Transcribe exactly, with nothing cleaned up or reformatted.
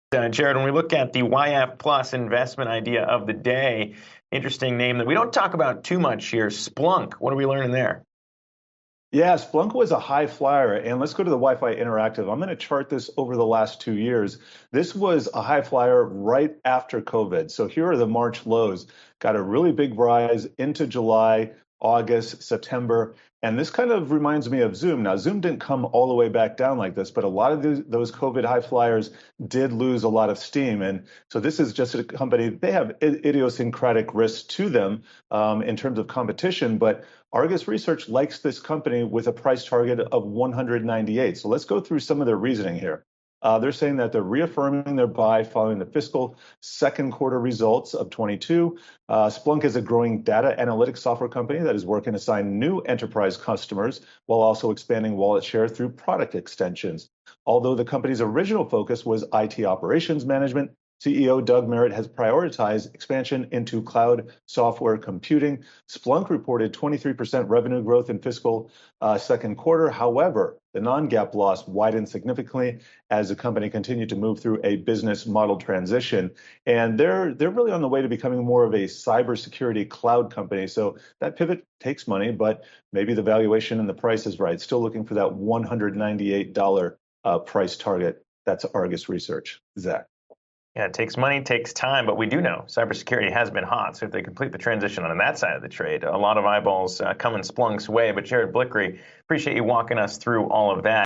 Uh, Jared, when we look at the Y F Plus investment idea of the day, interesting name that we don't talk about too much here, Splunk. What are we learning there? Yeah, Splunk was a high flyer, and let's go to the Wi-Fi Interactive. I'm going to chart this over the last two years. This was a high flyer right after COVID. So here are the March lows. Got a really big rise into July, August, September, and this kind of reminds me of Zoom. Now, Zoom didn't come all the way back down like this, but a lot of these, those COVID high flyers did lose a lot of steam. And so this is just a company, they have idiosyncratic risks to them um, in terms of competition, but Argus Research likes this company with a price target of one hundred ninety-eight. So let's go through some of their reasoning here. Uh, they're saying that they're reaffirming their buy following the fiscal second quarter results of twenty-two. Uh, Splunk is a growing data analytics software company that is working to sign new enterprise customers while also expanding wallet share through product extensions. Although the company's original focus was I T operations management, C E O Doug Merritt has prioritized expansion into cloud software computing. Splunk reported twenty-three percent revenue growth in fiscal uh, second quarter. However, the non-GAAP loss widened significantly as the company continued to move through a business model transition. And they're they're really on the way to becoming more of a cybersecurity cloud company. So that pivot takes money, but maybe the valuation and the price is right. Still looking for that one hundred ninety-eight dollars uh, price target. That's Argus Research. Zach. Yeah, it takes money, takes time, but we do know cybersecurity has been hot. So if they complete the transition on that side of the trade, a lot of eyeballs uh, coming Splunk's way. But Jared Blickery, appreciate you walking us through all of that.